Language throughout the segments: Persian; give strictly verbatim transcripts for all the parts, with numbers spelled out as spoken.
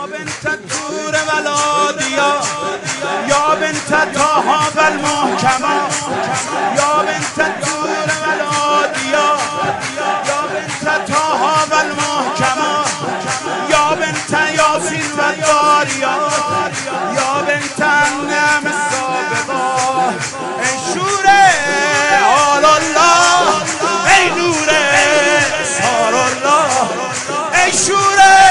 بنت الطور والادیا یا بنت طه والمحکما یا بنت الطور والادیا یا بنت طه والمحکما یا بنت یاسین والداریا یا بنت النعم السابقا ای شوره آل الله ای نوره سار الله ای شوره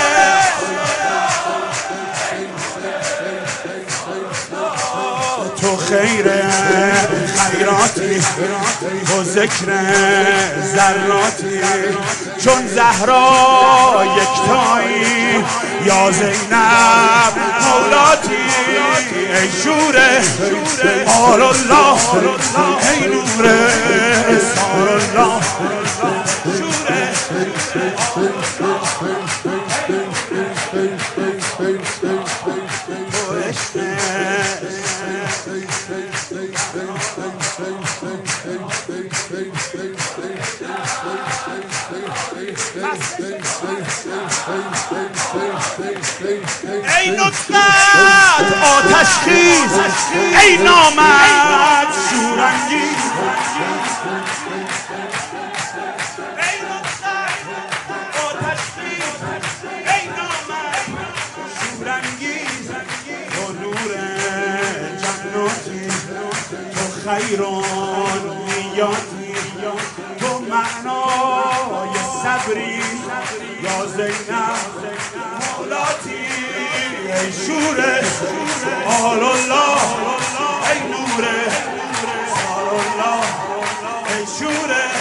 تو خیر خیراتی تو ذکر ذراتی چون زهرا یکتایی یا زینب مولاتی ای شوره آل الله ای نوره سار الله شوره ای نطفت آتش خیز ای نامرد شورانگیز ای نطفت آتش خیز ای نامرد شورانگیز تو نور جناتی تو خیران نیاتی تو معنای صبری یا زینب مولاتی ای شوره آل الله ای نوره سار الله ای شوره